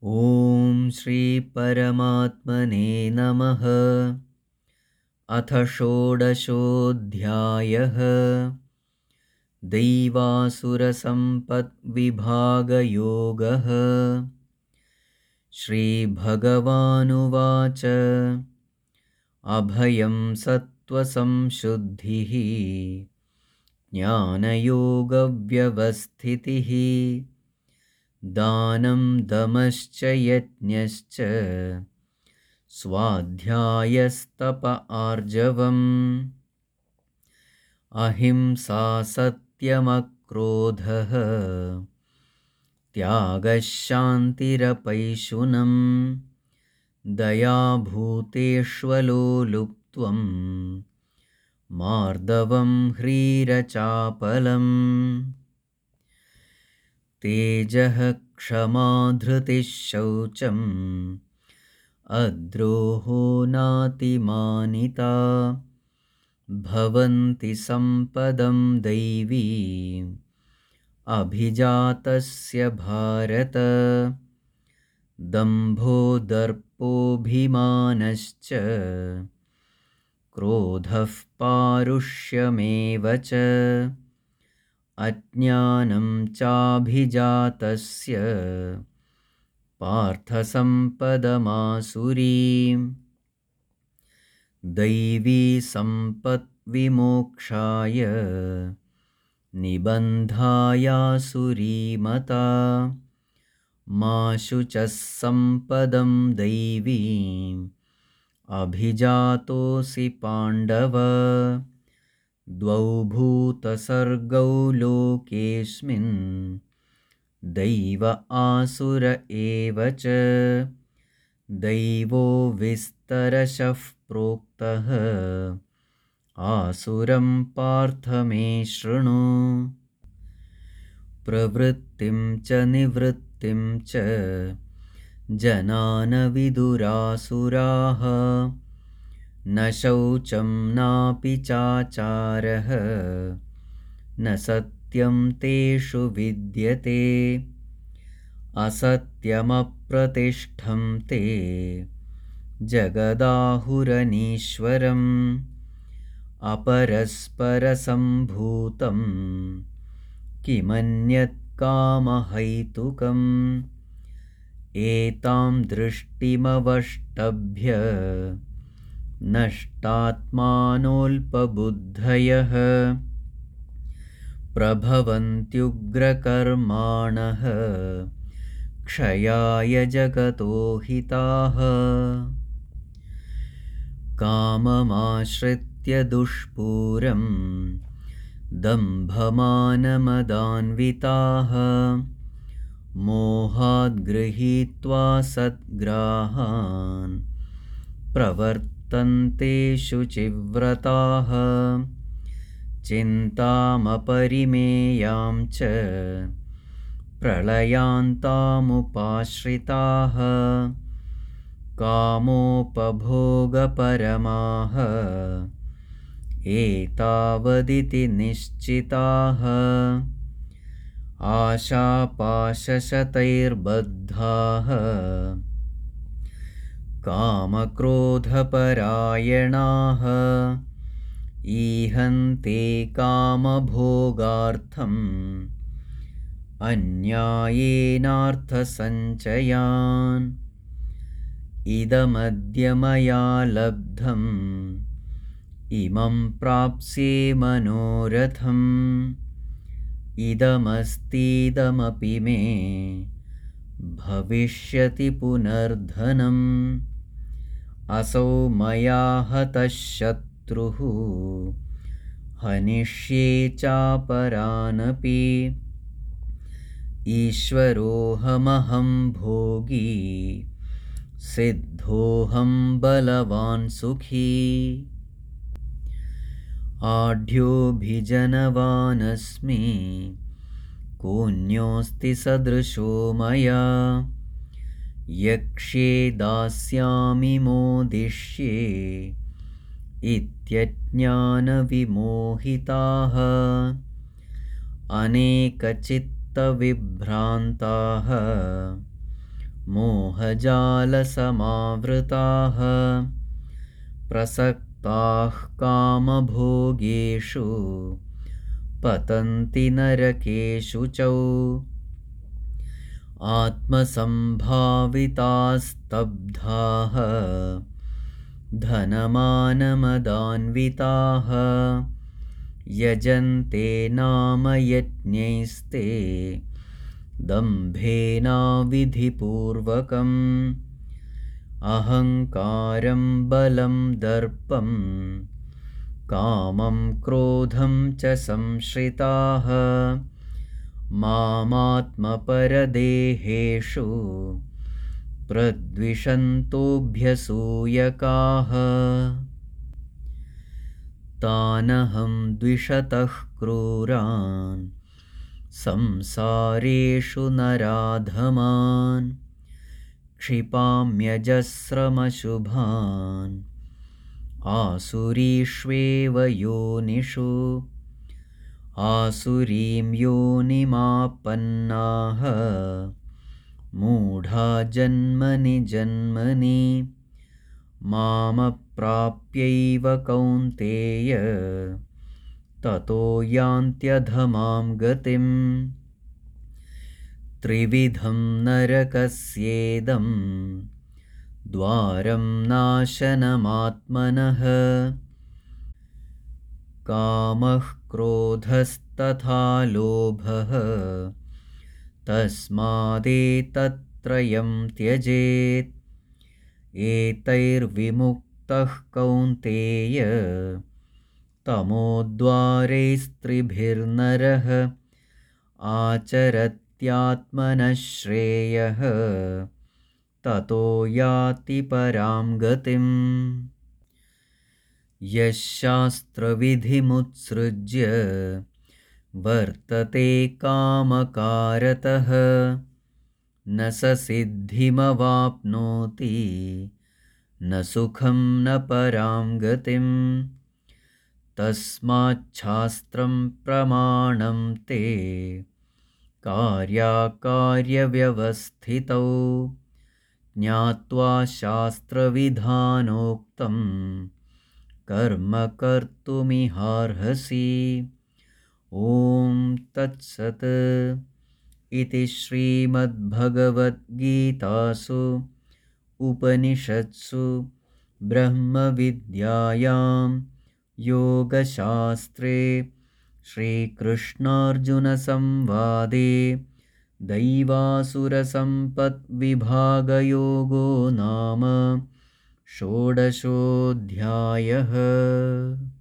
ॐ श्री परमात्मने नमः। अथ षोडशोऽध्यायः। दैवासुरसम्पद्विभागयोगः। श्रीभगवानुवाच अभयं सत्त्वसंशुद्धिः ज्ञानयोगव्यवस्थितिः दानं दमश्च यज्ञश्च स्वाध्यायस्तप आर्जवम् अहिंसा सत्यमक्रोधः त्यागः शान्तिरपैशुनम् दयाभूतेष्वलोलुप्त्वम् मार्दवं ह्रीरचापलम् तेजः क्षमा धृतिः शौचम् अद्रोहो नातिमानिता भवन्ति सम्पदं दैवीम् अभिजातस्य भारत दम्भो दर्पोऽभिमानश्च क्रोधः पारुष्यमेव च अज्ञानं चाभिजातस्य पार्थसम्पदमासुरीम् दैवी सम्पद्विमोक्षाय निबन्धायासुरीमता मा शुचः सम्पदं दैवीम् अभिजातोऽसि पाण्डव द्वौ भूतसर्गौ लोकेऽस्मिन् दैव आसुर एव च दैवो विस्तरशः प्रोक्तः आसुरं पार्थ मे शृणु प्रवृत्तिं च निवृत्तिं च जना न विदुरासुराः न शौचं नापि चाचारः न सत्यं तेषु विद्यते असत्यमप्रतिष्ठं ते जगदाहुरनीश्वरम् अपरस्परसम्भूतं किमन्यत् कामहैतुकम् एतां दृष्टिमवष्टभ्य नष्टात्मानोऽल्पबुद्धयः प्रभवन्त्युग्रकर्माणः क्षयाय जगतो हिताः काममाश्रित्य दुष्पूरं दम्भमानमदान्विताः मोहाद् गृहीत्वा सद्ग्राहान् प्रवर्तन्ते शुचिव्रताः चिन्तामपरिमेयां च प्रलयान्तामुपाश्रिताः कामोपभोगपरमाः एतावदिति निश्चिताः आशापाशशतैर्बद्धाः कामक्रोधपरायणाः ईहन्ते कामभोगार्थम् अन्यायेनार्थसञ्चयान् इदमद्य मया लब्धम् इमं प्राप्स्ये मनोरथम् इदमस्तीदमपि मे भविष्यति पुनर्धनम् असौ मया हतः शत्रुः हनिष्ये चापरानपि ईश्वरोऽहमहं भोगी सिद्धोऽहं बलवान् सुखी आढ्योऽभिजनवानस्मि कोऽन्योऽस्ति सदृशो मया यक्ष्ये दास्यामि मोदिष्ये इत्यज्ञानविमोहिताः अनेकचित्तविभ्रान्ताः मोहजालसमावृताः प्रसक्ताः कामभोगेषु पतन्ति नरकेषु च आत्मसम्भावितास्तब्धाः धनमानमदान्विताः यजन्ते नाम यज्ञैस्ते दम्भेनाविधिपूर्वकम् अहङ्कारं बलं दर्पं कामं क्रोधं च संश्रिताः मामात्मपरदेहेषु प्रद्विषन्तोऽभ्यसूयकाः तानहं द्विषतः क्रूरान् संसारेषु नराधमान् क्षिपाम्यजस्रमशुभान् आसुरीष्वेव योनिषु आसुरीं योनिमापन्नाः मूढा जन्मनि जन्मनि मामप्राप्यैव कौन्तेय ततो यान्त्यधमां गतिम् त्रिविधं नरकस्येदं द्वारं नाशनमात्मनः कामः क्रोधस्तथा लोभः तस्मादेतत्त्रयं त्यजेत् एतैर्विमुक्तः कौन्तेय तमोद्वारैस्त्रिभिर्नरः आचरत्यात्मनः श्रेयः ततो याति परां गतिम् यः शास्त्रविधिमुत्सृज्य वर्तते कामकारतः न स सिद्धिमवाप्नोति न सुखं न परां गतिम् तस्माच्छास्त्रं प्रमाणं ते कार्याकार्यव्यवस्थितौ ज्ञात्वा शास्त्रविधानोक्तं कर्म कर्तुमिहार्हसि। ॐ तत्सत् इति श्रीमद्भगवद्गीतासु उपनिषत्सु ब्रह्मविद्यायां योगशास्त्रे श्रीकृष्णार्जुनसंवादे दैवासुरसम्पद्विभागयोगो नाम षोडशोऽध्यायः।